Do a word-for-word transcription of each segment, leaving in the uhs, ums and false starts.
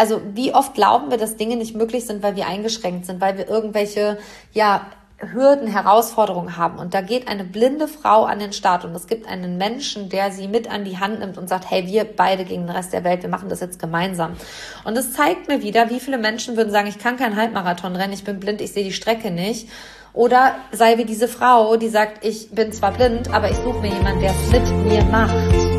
also wie oft glauben wir, dass Dinge nicht möglich sind, weil wir eingeschränkt sind, weil wir irgendwelche, ja, Hürden, Herausforderungen haben. Und da geht eine blinde Frau an den Start und es gibt einen Menschen, der sie mit an die Hand nimmt und sagt, hey, wir beide gegen den Rest der Welt, wir machen das jetzt gemeinsam. Und es zeigt mir wieder, wie viele Menschen würden sagen, ich kann keinen Halbmarathon rennen, ich bin blind, ich sehe die Strecke nicht. Oder sei wie diese Frau, die sagt, ich bin zwar blind, aber ich suche mir jemanden, der es mit mir macht.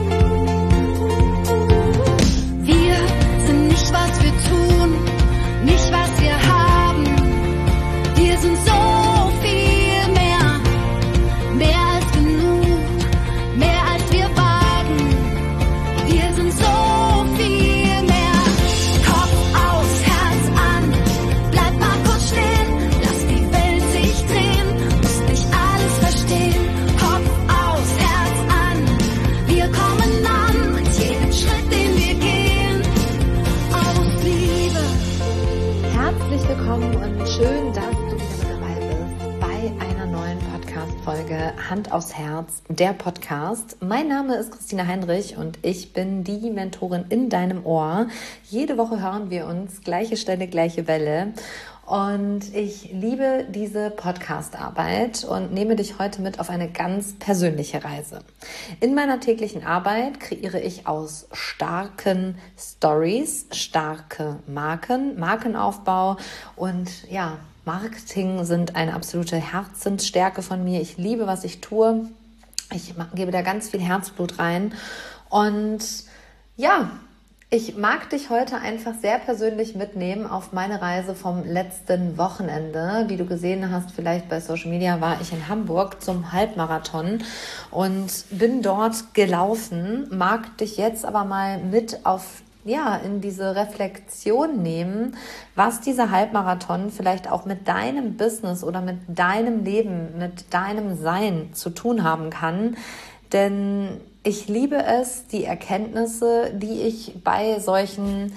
Wir sind nicht, was wir tun, nicht, was wir haben. Wir sind so viel mehr, mehr als genug, mehr als wir wagen. Wir sind so viel mehr. Kopf aus, Herz an, bleib mal kurz stehen, lass die Welt sich drehen, musst nicht alles verstehen. Kopf aus, Herz an, wir kommen an mit jedem Schritt, den wir gehen, aus Liebe. Herzlich willkommen und schön, dass du wieder mit dabei bist bei einer neuen Podcast-Folge Hand aufs Herz, der Podcast. Mein Name ist Christina Heinrich und ich bin die Mentorin in deinem Ohr. Jede Woche hören wir uns, gleiche Stelle, gleiche Welle. Und ich liebe diese Podcast-Arbeit und nehme dich heute mit auf eine ganz persönliche Reise. In meiner täglichen Arbeit kreiere ich aus starken Stories, starke Marken, Markenaufbau und ja, Marketing sind eine absolute Herzensstärke von mir. Ich liebe, was ich tue. Ich gebe da ganz viel Herzblut rein und ja, ich mag dich heute einfach sehr persönlich mitnehmen auf meine Reise vom letzten Wochenende. Wie du gesehen hast, vielleicht bei Social Media, war ich in Hamburg zum Halbmarathon und bin dort gelaufen. Mag dich jetzt aber mal mit auf, ja, in diese Reflexion nehmen, was dieser Halbmarathon vielleicht auch mit deinem Business oder mit deinem Leben, mit deinem Sein zu tun haben kann. Denn ich liebe es, die Erkenntnisse, die ich bei solchen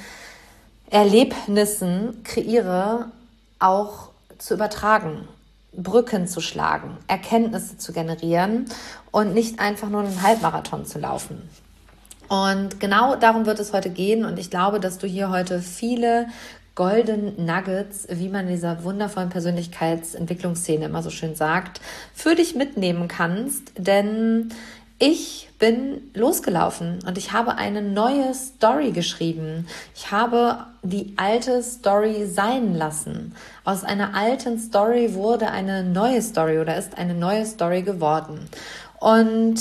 Erlebnissen kreiere, auch zu übertragen, Brücken zu schlagen, Erkenntnisse zu generieren und nicht einfach nur einen Halbmarathon zu laufen. Und genau darum wird es heute gehen und ich glaube, dass du hier heute viele Golden Nuggets, wie man in dieser wundervollen Persönlichkeitsentwicklungsszene immer so schön sagt, für dich mitnehmen kannst, denn ich bin losgelaufen und ich habe eine neue Story geschrieben. Ich habe die alte Story sein lassen. Aus einer alten Story wurde eine neue Story oder ist eine neue Story geworden. Und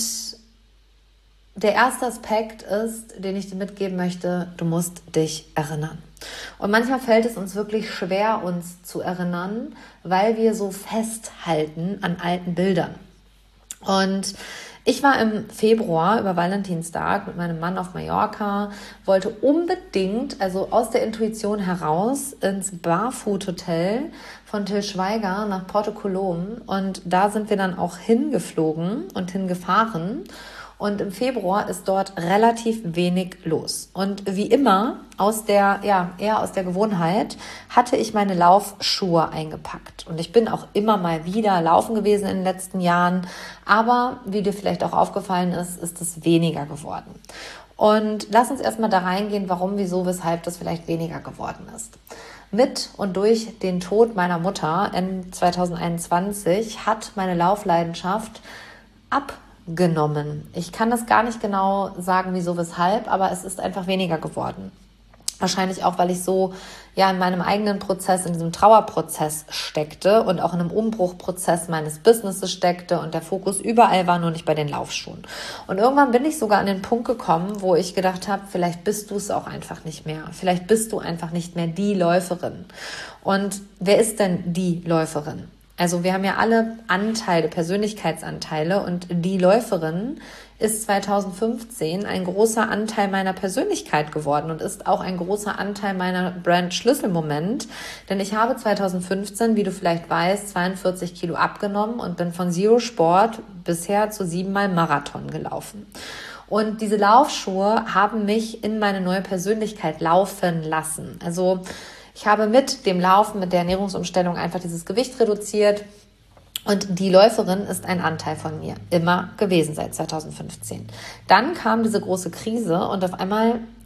der erste Aspekt ist, den ich dir mitgeben möchte, du musst dich erinnern. Und manchmal fällt es uns wirklich schwer, uns zu erinnern, weil wir so festhalten an alten Bildern. Und ich war im Februar über Valentinstag mit meinem Mann auf Mallorca, wollte unbedingt, also aus der Intuition heraus, ins Barfoot-Hotel von Til Schweiger nach Porto Colom. Und da sind wir dann auch hingeflogen und hingefahren. Und im Februar ist dort relativ wenig los. Und wie immer, aus der, ja, eher aus der Gewohnheit, hatte ich meine Laufschuhe eingepackt. Und ich bin auch immer mal wieder laufen gewesen in den letzten Jahren. Aber wie dir vielleicht auch aufgefallen ist, ist es weniger geworden. Und lass uns erstmal da reingehen, warum, wieso, weshalb das vielleicht weniger geworden ist. Mit und durch den Tod meiner Mutter in zwanzig einundzwanzig hat meine Laufleidenschaft ab genommen. Ich kann das gar nicht genau sagen, wieso, weshalb, aber es ist einfach weniger geworden. Wahrscheinlich auch, weil ich so ja in meinem eigenen Prozess, in diesem Trauerprozess steckte und auch in einem Umbruchprozess meines Businesses steckte und der Fokus überall war, nur nicht bei den Laufschuhen. Und irgendwann bin ich sogar an den Punkt gekommen, wo ich gedacht habe, vielleicht bist du es auch einfach nicht mehr. Vielleicht bist du einfach nicht mehr die Läuferin. Und wer ist denn die Läuferin? Also wir haben ja alle Anteile, Persönlichkeitsanteile und die Läuferin ist zwanzig fünfzehn ein großer Anteil meiner Persönlichkeit geworden und ist auch ein großer Anteil meiner Brand-Schlüsselmoment, denn ich habe zwanzig fünfzehn, wie du vielleicht weißt, zweiundvierzig Kilo abgenommen und bin von Zero Sport bisher zu siebenmal Marathon gelaufen. Und diese Laufschuhe haben mich in meine neue Persönlichkeit laufen lassen. Also ich habe mit dem Laufen, mit der Ernährungsumstellung einfach dieses Gewicht reduziert und die Läuferin ist ein Anteil von mir, immer gewesen seit zwanzig fünfzehn. Dann kam diese große Krise und auf einmal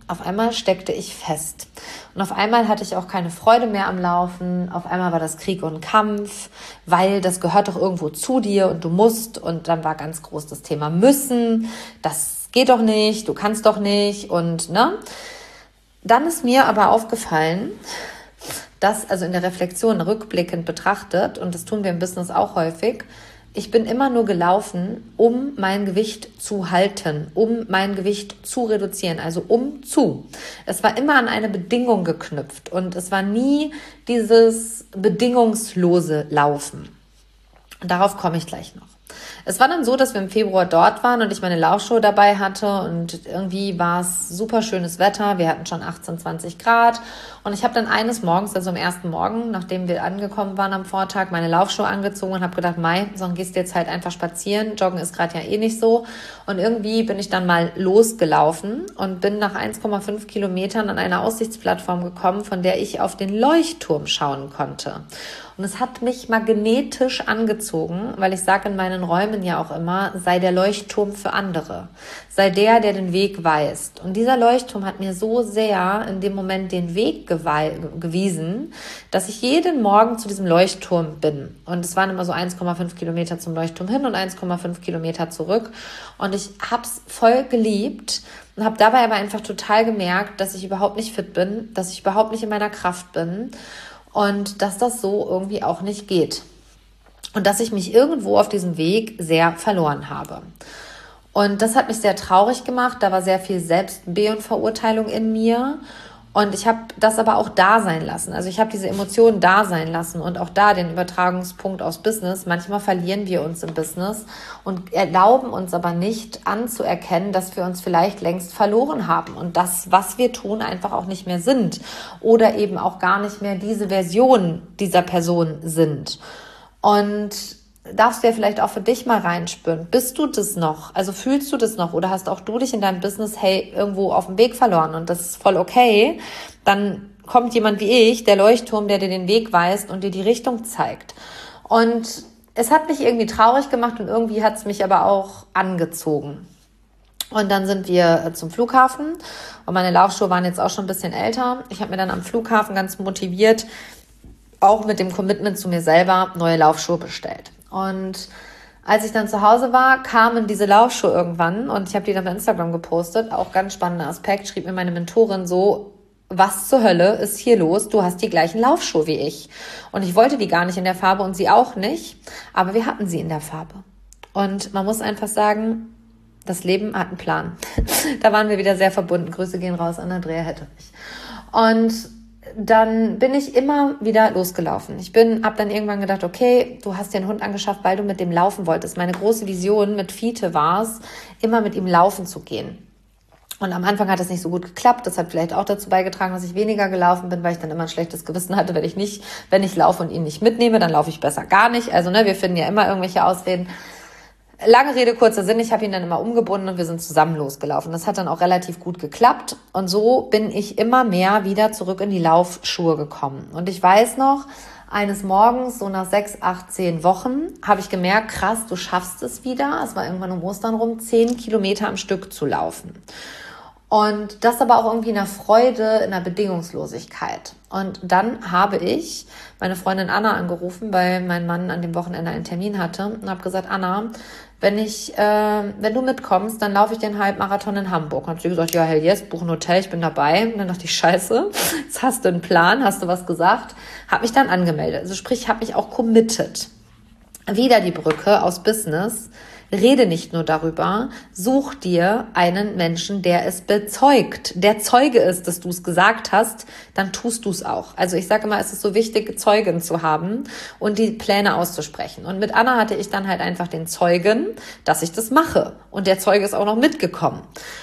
auf einmal steckte ich fest. Und auf einmal hatte ich auch keine Freude mehr am Laufen. Auf einmal war das Krieg und Kampf, weil das gehört doch irgendwo zu dir und du musst. Und dann war ganz groß das Thema müssen. Das geht doch nicht, du kannst doch nicht. Und ne? Dann ist mir aber aufgefallen, dass, also in der Reflexion rückblickend betrachtet, und das tun wir im Business auch häufig, ich bin immer nur gelaufen, um mein Gewicht zu halten, um mein Gewicht zu reduzieren, also um zu. Es war immer an eine Bedingung geknüpft und es war nie dieses bedingungslose Laufen. Und darauf komme ich gleich noch. Es war dann so, dass wir im Februar dort waren und ich meine Laufschuhe dabei hatte und irgendwie war es super schönes Wetter. Wir hatten schon achtzehn, zwanzig Grad und ich habe dann eines Morgens, also am ersten Morgen, nachdem wir angekommen waren am Vortag, meine Laufschuhe angezogen und habe gedacht, Mai, so gehst du jetzt halt einfach spazieren. Joggen ist gerade ja eh nicht so. Und irgendwie bin ich dann mal losgelaufen und bin nach eins Komma fünf Kilometern an eine Aussichtsplattform gekommen, von der ich auf den Leuchtturm schauen konnte. Und es hat mich magnetisch angezogen, weil ich sage in meinen Räumen ja auch immer, sei der Leuchtturm für andere. Sei der, der den Weg weist. Und dieser Leuchtturm hat mir so sehr in dem Moment den Weg gewei- gewiesen, dass ich jeden Morgen zu diesem Leuchtturm bin. Und es waren immer so eins Komma fünf Kilometer zum Leuchtturm hin und eins Komma fünf Kilometer zurück. Und ich habe es voll geliebt und habe dabei aber einfach total gemerkt, dass ich überhaupt nicht fit bin, dass ich überhaupt nicht in meiner Kraft bin. Und dass das so irgendwie auch nicht geht. Und dass ich mich irgendwo auf diesem Weg sehr verloren habe. Und das hat mich sehr traurig gemacht. Da war sehr viel Selbstbe- und Verurteilung in mir. Und ich habe das aber auch da sein lassen. Also ich habe diese Emotionen da sein lassen und auch da den Übertragungspunkt aus Business. Manchmal verlieren wir uns im Business und erlauben uns aber nicht anzuerkennen, dass wir uns vielleicht längst verloren haben und das, was wir tun, einfach auch nicht mehr sind oder eben auch gar nicht mehr diese Version dieser Person sind. Und darfst du ja vielleicht auch für dich mal reinspüren. Bist du das noch? Also fühlst du das noch? Oder hast auch du dich in deinem Business, hey, irgendwo auf dem Weg verloren? Und das ist voll okay. Dann kommt jemand wie ich, der Leuchtturm, der dir den Weg weist und dir die Richtung zeigt. Und es hat mich irgendwie traurig gemacht und irgendwie hat es mich aber auch angezogen. Und dann sind wir zum Flughafen und meine Laufschuhe waren jetzt auch schon ein bisschen älter. Ich habe mir dann am Flughafen ganz motiviert, auch mit dem Commitment zu mir selber, neue Laufschuhe bestellt. Und als ich dann zu Hause war, kamen diese Laufschuhe irgendwann und ich habe die dann bei Instagram gepostet. Auch ganz spannender Aspekt, schrieb mir meine Mentorin so, was zur Hölle ist hier los? Du hast die gleichen Laufschuhe wie ich. Und ich wollte die gar nicht in der Farbe und sie auch nicht, aber wir hatten sie in der Farbe. Und man muss einfach sagen, das Leben hat einen Plan. Da waren wir wieder sehr verbunden. Grüße gehen raus an Andrea Hetterich. Und dann bin ich immer wieder losgelaufen. Ich bin, habe dann irgendwann gedacht, okay, du hast dir einen Hund angeschafft, weil du mit dem laufen wolltest. Meine große Vision mit Fiete war es, immer mit ihm laufen zu gehen. Und am Anfang hat es nicht so gut geklappt. Das hat vielleicht auch dazu beigetragen, dass ich weniger gelaufen bin, weil ich dann immer ein schlechtes Gewissen hatte, wenn ich nicht, wenn ich laufe und ihn nicht mitnehme, dann laufe ich besser gar nicht. Also ne, wir finden ja immer irgendwelche Ausreden. Lange Rede, kurzer Sinn, ich habe ihn dann immer umgebunden und wir sind zusammen losgelaufen. Das hat dann auch relativ gut geklappt und so bin ich immer mehr wieder zurück in die Laufschuhe gekommen. Und ich weiß noch, eines Morgens, so nach sechs, acht, zehn Wochen, habe ich gemerkt, krass, du schaffst es wieder, es war irgendwann um Ostern rum, zehn Kilometer am Stück zu laufen. Und das aber auch irgendwie in der Freude, in der Bedingungslosigkeit. Und dann habe ich meine Freundin Anna angerufen, weil mein Mann an dem Wochenende einen Termin hatte und habe gesagt, Anna, wenn ich, äh, wenn du mitkommst, dann laufe ich den Halbmarathon in Hamburg. Und hat sie gesagt, ja, hell yes, buch ein Hotel, ich bin dabei. Und dann dachte ich, scheiße, jetzt hast du einen Plan, hast du was gesagt. Habe mich dann angemeldet. Also sprich, ich habe mich auch committed. Wieder die Brücke aus Business. Rede nicht nur darüber, such dir einen Menschen, der es bezeugt, der Zeuge ist, dass du es gesagt hast, dann tust du es auch. Also ich sage immer, es ist so wichtig, Zeugen zu haben und die Pläne auszusprechen. Und mit Anna hatte ich dann halt einfach den Zeugen, dass ich das mache. Und der Zeuge ist auch noch mitgekommen.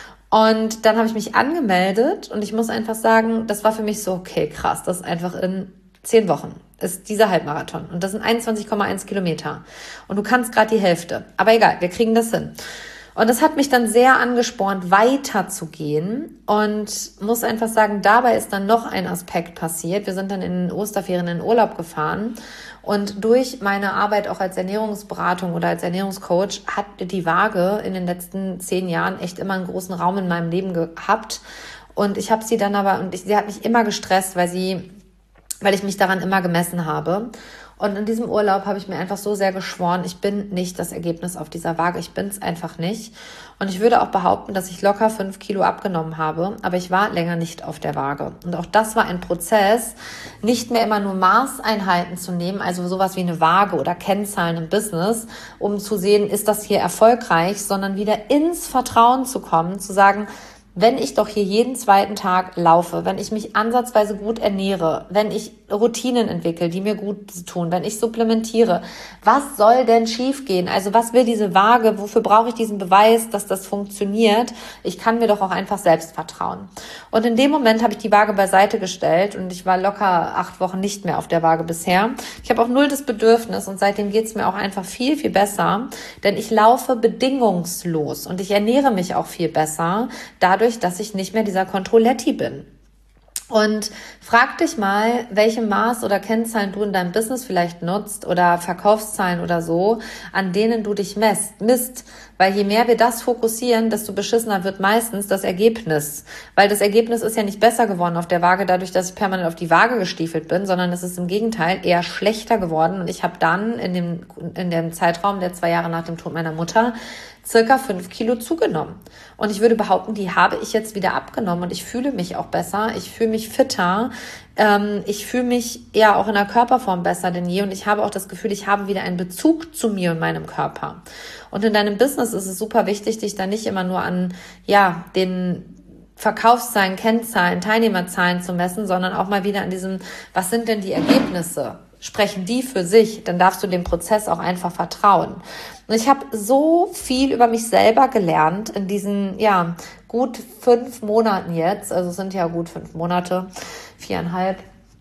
Und dann habe ich mich angemeldet und ich muss einfach sagen, das war für mich so, okay, krass, das ist einfach in zehn Wochen ist dieser Halbmarathon. Und das sind einundzwanzig Komma eins Kilometer. Und du kannst gerade die Hälfte. Aber egal, wir kriegen das hin. Und das hat mich dann sehr angespornt, weiterzugehen. Und muss einfach sagen, dabei ist dann noch ein Aspekt passiert. Wir sind dann in den Osterferien in den Urlaub gefahren. Und durch meine Arbeit auch als Ernährungsberatung oder als Ernährungscoach hat die Waage in den letzten zehn Jahren echt immer einen großen Raum in meinem Leben gehabt. Und ich habe sie dann aber, und ich, sie hat mich immer gestresst, weil sie, weil ich mich daran immer gemessen habe. Und in diesem Urlaub habe ich mir einfach so sehr geschworen, ich bin nicht das Ergebnis auf dieser Waage, ich bin es einfach nicht. Und ich würde auch behaupten, dass ich locker fünf Kilo abgenommen habe, aber ich war länger nicht auf der Waage. Und auch das war ein Prozess, nicht mehr immer nur Maßeinheiten zu nehmen, also sowas wie eine Waage oder Kennzahlen im Business, um zu sehen, ist das hier erfolgreich, sondern wieder ins Vertrauen zu kommen, zu sagen, wenn ich doch hier jeden zweiten Tag laufe, wenn ich mich ansatzweise gut ernähre, wenn ich Routinen entwickle, die mir gut tun, wenn ich supplementiere, was soll denn schiefgehen? Also was will diese Waage? Wofür brauche ich diesen Beweis, dass das funktioniert? Ich kann mir doch auch einfach selbst vertrauen. Und in dem Moment habe ich die Waage beiseite gestellt und ich war locker acht Wochen nicht mehr auf der Waage bisher. Ich habe auch null das Bedürfnis und seitdem geht es mir auch einfach viel, viel besser, denn ich laufe bedingungslos und ich ernähre mich auch viel besser, dadurch, dass ich nicht mehr dieser Controletti bin. Und frag dich mal, welche Maß- oder Kennzahlen du in deinem Business vielleicht nutzt oder Verkaufszahlen oder so, an denen du dich messt, misst. Weil je mehr wir das fokussieren, desto beschissener wird meistens das Ergebnis. Weil das Ergebnis ist ja nicht besser geworden auf der Waage, dadurch, dass ich permanent auf die Waage gestiefelt bin, sondern es ist im Gegenteil eher schlechter geworden. Und ich habe dann in dem, in dem Zeitraum der zwei Jahre nach dem Tod meiner Mutter circa fünf Kilo zugenommen. Und ich würde behaupten, die habe ich jetzt wieder abgenommen und ich fühle mich auch besser, ich fühle mich fitter, ähm, ich fühle mich ja auch in der Körperform besser denn je und ich habe auch das Gefühl, ich habe wieder einen Bezug zu mir und meinem Körper. Und in deinem Business ist es super wichtig, dich da nicht immer nur an, ja, den Verkaufszahlen, Kennzahlen, Teilnehmerzahlen zu messen, sondern auch mal wieder an diesem, was sind denn die Ergebnisse? Sprechen die für sich, dann darfst du dem Prozess auch einfach vertrauen. Und ich habe so viel über mich selber gelernt in diesen, ja, gut fünf Monaten jetzt, also es sind ja gut fünf Monate, viereinhalb,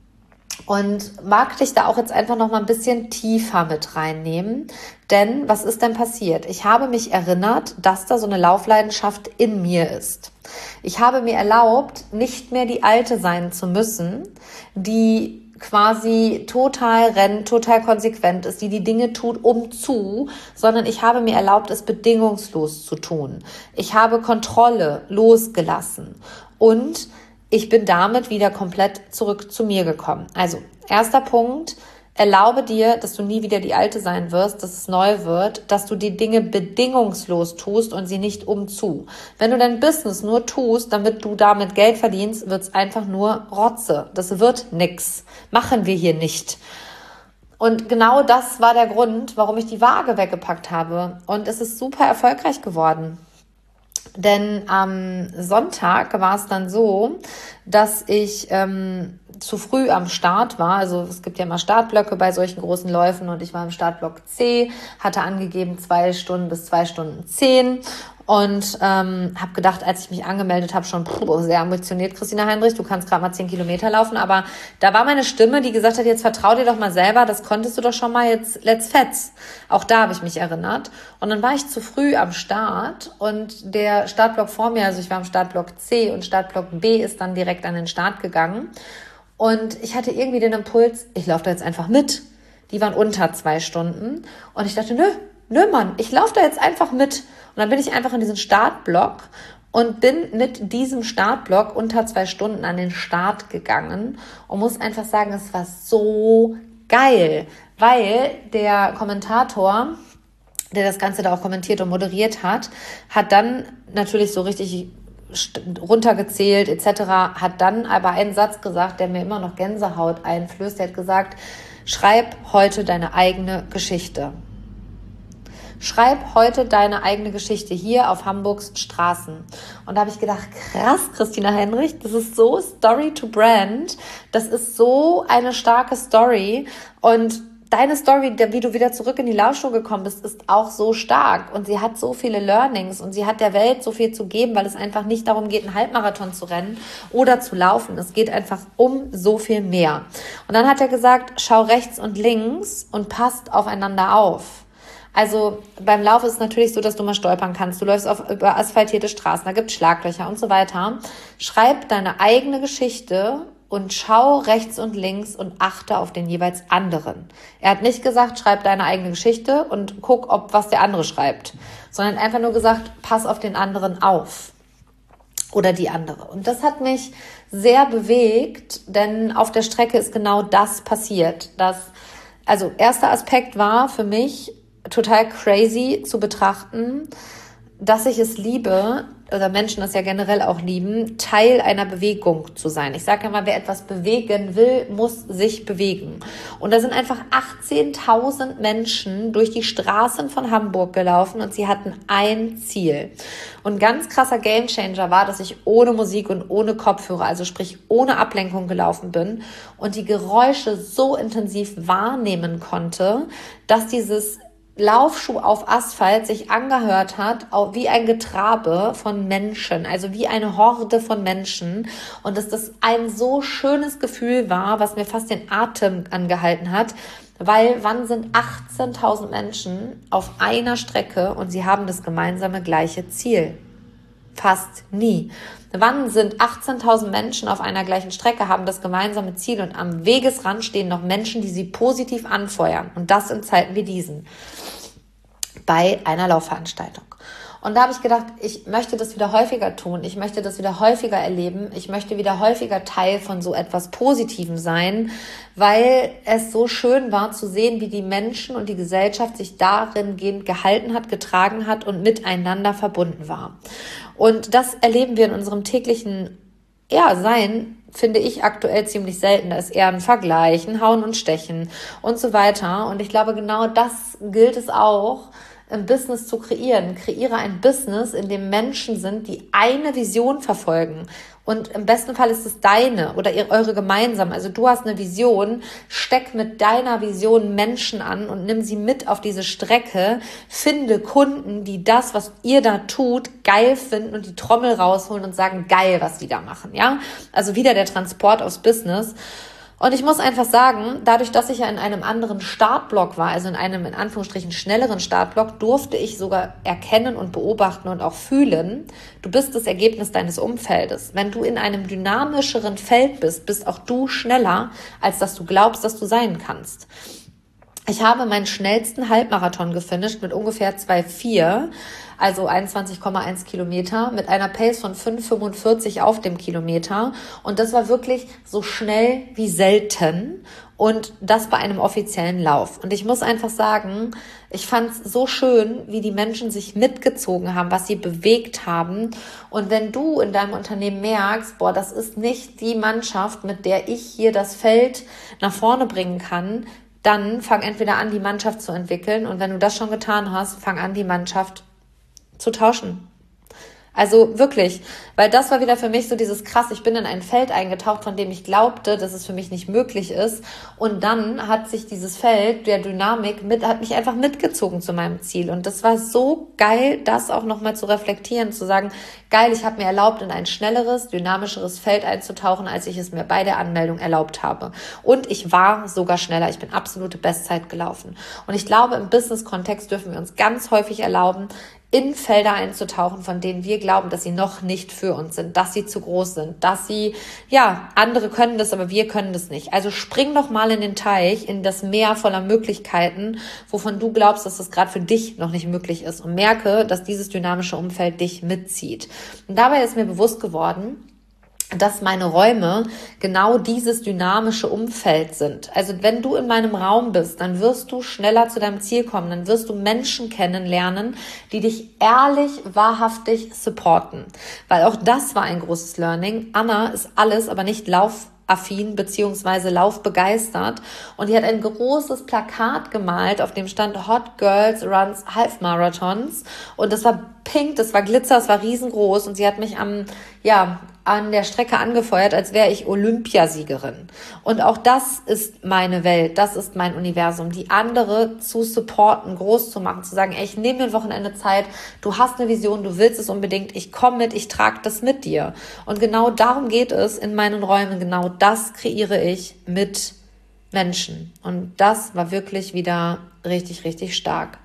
und mag dich da auch jetzt einfach noch mal ein bisschen tiefer mit reinnehmen, denn was ist denn passiert? Ich habe mich erinnert, dass da so eine Laufleidenschaft in mir ist. Ich habe mir erlaubt, nicht mehr die Alte sein zu müssen, die quasi total rennt, total konsequent ist, die die Dinge tut, um zu, sondern ich habe mir erlaubt, es bedingungslos zu tun. Ich habe Kontrolle losgelassen und ich bin damit wieder komplett zurück zu mir gekommen. Also, erster Punkt, erlaube dir, dass du nie wieder die Alte sein wirst, dass es neu wird, dass du die Dinge bedingungslos tust und sie nicht umzu. Wenn du dein Business nur tust, damit du damit Geld verdienst, wird es einfach nur Rotze. Das wird nix. Machen wir hier nicht. Und genau das war der Grund, warum ich die Waage weggepackt habe. Und es ist super erfolgreich geworden. Denn am Sonntag war es dann so, dass ich ähm, zu früh am Start war. Also es gibt ja immer Startblöcke bei solchen großen Läufen und ich war im Startblock C, hatte angegeben zwei Stunden bis zwei Stunden zehn und ähm, habe gedacht, als ich mich angemeldet habe, schon puh, sehr ambitioniert, Christina Heinrich, du kannst gerade mal zehn Kilometer laufen, aber da war meine Stimme, die gesagt hat, jetzt vertrau dir doch mal selber, das konntest du doch schon mal, jetzt let's fetz. Auch da habe ich mich erinnert und dann war ich zu früh am Start und der Startblock vor mir, also ich war im Startblock C und Startblock B ist dann direkt an den Start gegangen und ich hatte irgendwie den Impuls, ich laufe da jetzt einfach mit. Die waren unter zwei Stunden und ich dachte, nö, nö Mann, ich laufe da jetzt einfach mit. Und dann bin ich einfach in diesen Startblock und bin mit diesem Startblock unter zwei Stunden an den Start gegangen und muss einfach sagen, es war so geil, weil der Kommentator, der das Ganze da auch kommentiert und moderiert hat, hat dann natürlich so richtig runtergezählt et cetera, hat dann aber einen Satz gesagt, der mir immer noch Gänsehaut einflößt. Er hat gesagt, schreib heute deine eigene Geschichte. Schreib heute deine eigene Geschichte hier auf Hamburgs Straßen. Und da habe ich gedacht, krass, Christina Heinrich, das ist so Story to Brand. Das ist so eine starke Story. Und deine Story, wie du wieder zurück in die Laufshow gekommen bist, ist auch so stark. Und sie hat so viele Learnings und sie hat der Welt so viel zu geben, weil es einfach nicht darum geht, einen Halbmarathon zu rennen oder zu laufen. Es geht einfach um so viel mehr. Und dann hat er gesagt, schau rechts und links und passt aufeinander auf. Also beim Lauf ist es natürlich so, dass du mal stolpern kannst. Du läufst auf über asphaltierte Straßen, da gibt es Schlaglöcher und so weiter. Schreib deine eigene Geschichte und schau rechts und links und achte auf den jeweils anderen. Er hat nicht gesagt, schreib deine eigene Geschichte und guck, ob was der andere schreibt, sondern einfach nur gesagt, pass auf den anderen auf. oder die andere. Und das hat mich sehr bewegt, denn auf der Strecke ist genau das passiert. Das, also erster Aspekt war für mich total crazy zu betrachten, dass ich es liebe, oder Menschen das ja generell auch lieben, Teil einer Bewegung zu sein. Ich sage ja mal, wer etwas bewegen will, muss sich bewegen. Und da sind einfach achtzehntausend Menschen durch die Straßen von Hamburg gelaufen und sie hatten ein Ziel. Und ein ganz krasser Gamechanger war, dass ich ohne Musik und ohne Kopfhörer, also sprich ohne Ablenkung gelaufen bin und die Geräusche so intensiv wahrnehmen konnte, dass dieses Laufschuh auf Asphalt sich angehört hat wie ein Getrabe von Menschen, also wie eine Horde von Menschen, und dass das ein so schönes Gefühl war, was mir fast den Atem angehalten hat, weil wann sind achtzehntausend Menschen auf einer Strecke und sie haben das gemeinsame gleiche Ziel? Fast nie. Wann sind achtzehntausend Menschen auf einer gleichen Strecke, haben das gemeinsame Ziel und am Wegesrand stehen noch Menschen, die sie positiv anfeuern, und das in Zeiten wie diesen bei einer Laufveranstaltung. Und da habe ich gedacht, ich möchte das wieder häufiger tun, ich möchte das wieder häufiger erleben, ich möchte wieder häufiger Teil von so etwas Positivem sein, weil es so schön war zu sehen, wie die Menschen und die Gesellschaft sich darin gehend gehalten hat, getragen hat und miteinander verbunden war. Und das erleben wir in unserem täglichen ja, Sein, finde ich aktuell ziemlich selten. Da ist eher ein Vergleich, ein Hauen und Stechen und so weiter. Und ich glaube, genau das gilt es auch, im Business zu kreieren. Kreiere ein Business, in dem Menschen sind, die eine Vision verfolgen. Und im besten Fall ist es deine oder eure gemeinsam. Also du hast eine Vision, steck mit deiner Vision Menschen an und nimm sie mit auf diese Strecke. Finde Kunden, die das, was ihr da tut, geil finden und die Trommel rausholen und sagen, geil, was die da machen. Ja, also wieder der Transport aufs Business. Und ich muss einfach sagen, dadurch, dass ich ja in einem anderen Startblock war, also in einem in Anführungsstrichen schnelleren Startblock, durfte ich sogar erkennen und beobachten und auch fühlen, du bist das Ergebnis deines Umfeldes. Wenn du in einem dynamischeren Feld bist, bist auch du schneller, als dass du glaubst, dass du sein kannst. Ich habe meinen schnellsten Halbmarathon gefinisht mit ungefähr zwei Komma vier, also einundzwanzig Komma eins Kilometer, mit einer Pace von fünf Komma fünfundvierzig auf dem Kilometer. Und das war wirklich so schnell wie selten. Und das bei einem offiziellen Lauf. Und ich muss einfach sagen, ich fand es so schön, wie die Menschen sich mitgezogen haben, was sie bewegt haben. Und wenn du in deinem Unternehmen merkst, boah, das ist nicht die Mannschaft, mit der ich hier das Feld nach vorne bringen kann, dann fang entweder an, die Mannschaft zu entwickeln. Und wenn du das schon getan hast, fang an, die Mannschaft zu tauschen. Also wirklich, weil das war wieder für mich so dieses krass, ich bin in ein Feld eingetaucht, von dem ich glaubte, dass es für mich nicht möglich ist, und dann hat sich dieses Feld der Dynamik mit, hat mich einfach mitgezogen zu meinem Ziel, und das war so geil, das auch nochmal zu reflektieren, zu sagen, geil, ich habe mir erlaubt, in ein schnelleres, dynamischeres Feld einzutauchen, als ich es mir bei der Anmeldung erlaubt habe, und ich war sogar schneller, ich bin absolute Bestzeit gelaufen, und ich glaube, im Business-Kontext dürfen wir uns ganz häufig erlauben, in Felder einzutauchen, von denen wir glauben, dass sie noch nicht für uns sind, dass sie zu groß sind, dass sie, ja, andere können das, aber wir können das nicht. Also spring doch mal in den Teich, in das Meer voller Möglichkeiten, wovon du glaubst, dass das gerade für dich noch nicht möglich ist, und merke, dass dieses dynamische Umfeld dich mitzieht. Und dabei ist mir bewusst geworden, dass meine Räume genau dieses dynamische Umfeld sind. Also wenn du in meinem Raum bist, dann wirst du schneller zu deinem Ziel kommen, dann wirst du Menschen kennenlernen, die dich ehrlich, wahrhaftig supporten. Weil auch das war ein großes Learning. Anna ist alles, aber nicht laufaffin beziehungsweise laufbegeistert, und die hat ein großes Plakat gemalt, auf dem stand Hot Girls Runs Half Marathons, und das war pink, das war Glitzer, das war riesengroß, und sie hat mich am, ja, an der Strecke angefeuert, als wäre ich Olympiasiegerin. Und auch das ist meine Welt, das ist mein Universum, die andere zu supporten, groß zu machen, zu sagen, ey, ich nehme mir ein Wochenende Zeit, du hast eine Vision, du willst es unbedingt, ich komme mit, ich trage das mit dir. Und genau darum geht es in meinen Räumen, genau das kreiere ich mit Menschen. Und das war wirklich wieder richtig, richtig stark.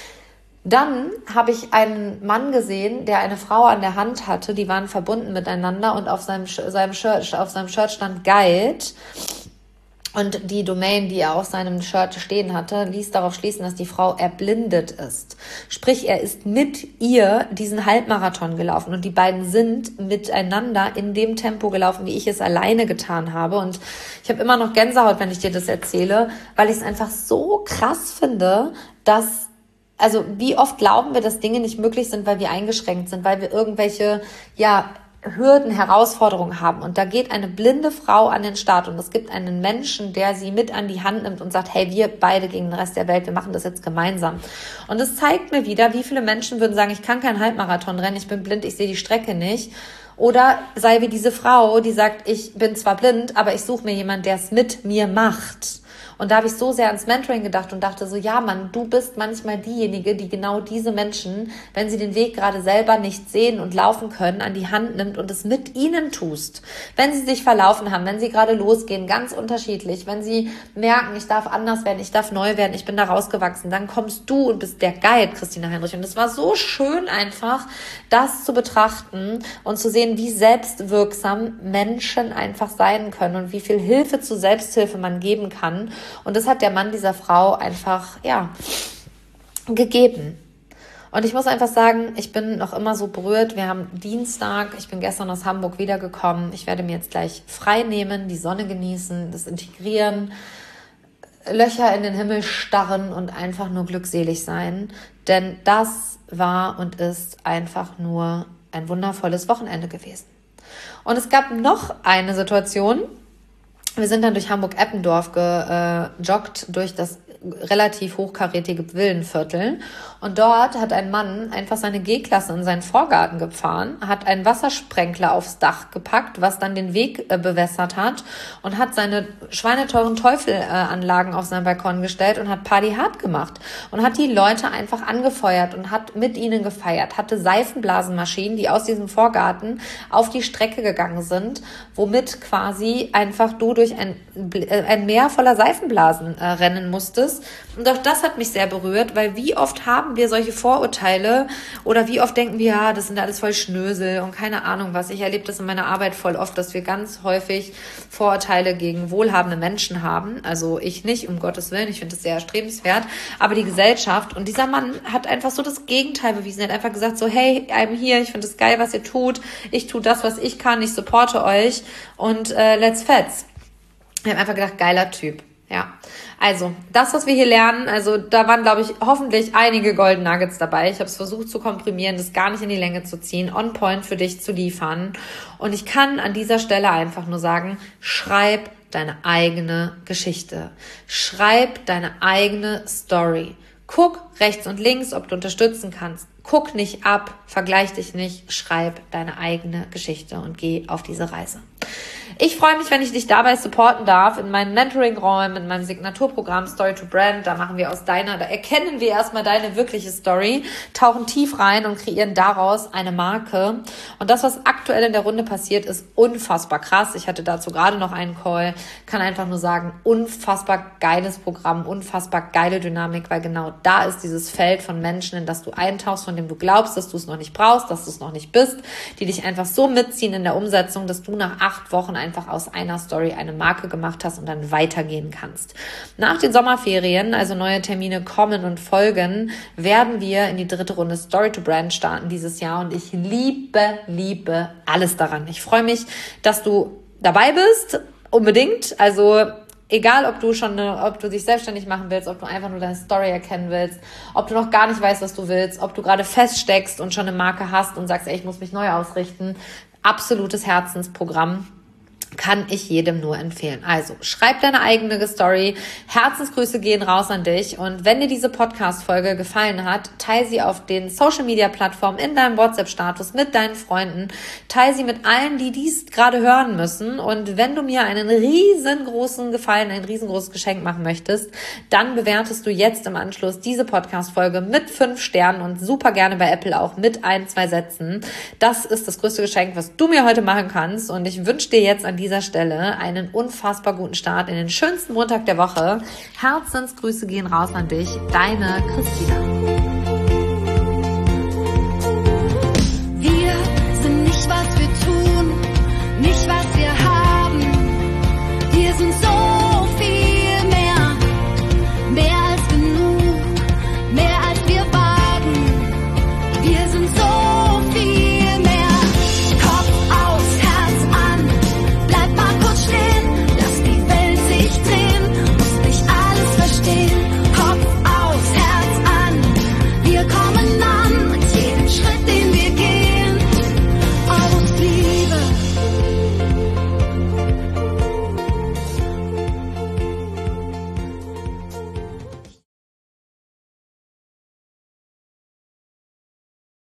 Dann habe ich einen Mann gesehen, der eine Frau an der Hand hatte, die waren verbunden miteinander, und auf seinem, seinem Shirt, auf seinem Shirt stand Guide. Und die Domain, die er auf seinem Shirt stehen hatte, ließ darauf schließen, dass die Frau erblindet ist. Sprich, er ist mit ihr diesen Halbmarathon gelaufen und die beiden sind miteinander in dem Tempo gelaufen, wie ich es alleine getan habe. Und ich habe immer noch Gänsehaut, wenn ich dir das erzähle, weil ich es einfach so krass finde, dass, also wie oft glauben wir, dass Dinge nicht möglich sind, weil wir eingeschränkt sind, weil wir irgendwelche, ja, Hürden, Herausforderungen haben. Und da geht eine blinde Frau an den Start und es gibt einen Menschen, der sie mit an die Hand nimmt und sagt, hey, wir beide gegen den Rest der Welt, wir machen das jetzt gemeinsam. Und es zeigt mir wieder, wie viele Menschen würden sagen, ich kann keinen Halbmarathon rennen, ich bin blind, ich sehe die Strecke nicht. Oder sei wie diese Frau, die sagt, ich bin zwar blind, aber ich suche mir jemanden, der es mit mir macht. Und da habe ich so sehr ans Mentoring gedacht und dachte so, ja Mann, du bist manchmal diejenige, die genau diese Menschen, wenn sie den Weg gerade selber nicht sehen und laufen können, an die Hand nimmt und es mit ihnen tust. Wenn sie sich verlaufen haben, wenn sie gerade losgehen, ganz unterschiedlich, wenn sie merken, ich darf anders werden, ich darf neu werden, ich bin da rausgewachsen, dann kommst du und bist der Guide, Christina Heinrich. Und es war so schön einfach, das zu betrachten und zu sehen, wie selbstwirksam Menschen einfach sein können und wie viel Hilfe zur Selbsthilfe man geben kann. Und das hat der Mann dieser Frau einfach, ja, gegeben. Und ich muss einfach sagen, ich bin noch immer so berührt. Wir haben Dienstag, ich bin gestern aus Hamburg wiedergekommen. Ich werde mir jetzt gleich frei nehmen, die Sonne genießen, das integrieren, Löcher in den Himmel starren und einfach nur glückselig sein. Denn das war und ist einfach nur ein wundervolles Wochenende gewesen. Und es gab noch eine Situation. Wir sind dann durch Hamburg-Eppendorf gejoggt, durch das relativ hochkarätige Villenviertel. Und dort hat ein Mann einfach seine G-Klasse in seinen Vorgarten gefahren, hat einen Wassersprenkler aufs Dach gepackt, was dann den Weg äh, bewässert hat und hat seine schweineteuren Teufelanlagen äh, auf seinen Balkon gestellt und hat Party hart gemacht und hat die Leute einfach angefeuert und hat mit ihnen gefeiert, hatte Seifenblasenmaschinen, die aus diesem Vorgarten auf die Strecke gegangen sind, womit quasi einfach du durch ein, äh, ein Meer voller Seifenblasen äh, rennen musstest. Und auch das hat mich sehr berührt, weil wie oft haben wir solche Vorurteile oder wie oft denken wir, ja, das sind alles voll Schnösel und keine Ahnung was. Ich erlebe das in meiner Arbeit voll oft, dass wir ganz häufig Vorurteile gegen wohlhabende Menschen haben. Also ich nicht, um Gottes Willen, ich finde das sehr erstrebenswert, aber die Gesellschaft. Und dieser Mann hat einfach so das Gegenteil bewiesen. Er hat einfach gesagt so, hey, I'm here, ich finde es geil, was ihr tut. Ich tue das, was ich kann, ich supporte euch und äh, let's fetz. Ich habe einfach gedacht, geiler Typ. Ja, also das, was wir hier lernen, also da waren, glaube ich, hoffentlich einige Golden Nuggets dabei. Ich habe es versucht zu komprimieren, das gar nicht in die Länge zu ziehen, on point für dich zu liefern. Und ich kann an dieser Stelle einfach nur sagen, schreib deine eigene Geschichte. Schreib deine eigene Story. Guck rechts und links, ob du unterstützen kannst. Guck nicht ab, vergleich dich nicht, schreib deine eigene Geschichte und geh auf diese Reise. Ich freue mich, wenn ich dich dabei supporten darf in meinen Mentoring-Räumen, in meinem Signaturprogramm Story to Brand. Da machen wir aus deiner, da erkennen wir erstmal deine wirkliche Story, tauchen tief rein und kreieren daraus eine Marke. Und das, was aktuell in der Runde passiert, ist unfassbar krass. Ich hatte dazu gerade noch einen Call, kann einfach nur sagen, unfassbar geiles Programm, unfassbar geile Dynamik, weil genau da ist dieses Feld von Menschen, in das du eintauchst, von dem du glaubst, dass du es noch nicht brauchst, dass du es noch nicht bist, die dich einfach so mitziehen in der Umsetzung, dass du nach acht Wochen einfach aus einer Story eine Marke gemacht hast und dann weitergehen kannst. Nach den Sommerferien, also neue Termine kommen und folgen, werden wir in die dritte Runde Story to Brand starten dieses Jahr und ich liebe, liebe alles daran. Ich freue mich, dass du dabei bist, unbedingt, also egal, ob du schon eine, ob du dich selbstständig machen willst, ob du einfach nur deine Story erkennen willst, ob du noch gar nicht weißt, was du willst, ob du gerade feststeckst und schon eine Marke hast und sagst, ey, ich muss mich neu ausrichten. Absolutes Herzensprogramm. Kann ich jedem nur empfehlen. Also, schreib deine eigene Story. Herzensgrüße gehen raus an dich. Und wenn dir diese Podcast-Folge gefallen hat, teile sie auf den Social-Media-Plattformen in deinem WhatsApp-Status mit deinen Freunden. Teile sie mit allen, die dies gerade hören müssen. Und wenn du mir einen riesengroßen Gefallen, ein riesengroßes Geschenk machen möchtest, dann bewertest du jetzt im Anschluss diese Podcast-Folge mit fünf Sternen und super gerne bei Apple auch mit ein, zwei Sätzen. Das ist das größte Geschenk, was du mir heute machen kannst. Und ich wünsche dir jetzt an dieser Stelle einen unfassbar guten Start in den schönsten Montag der Woche. Herzensgrüße gehen raus an dich, deine Christina.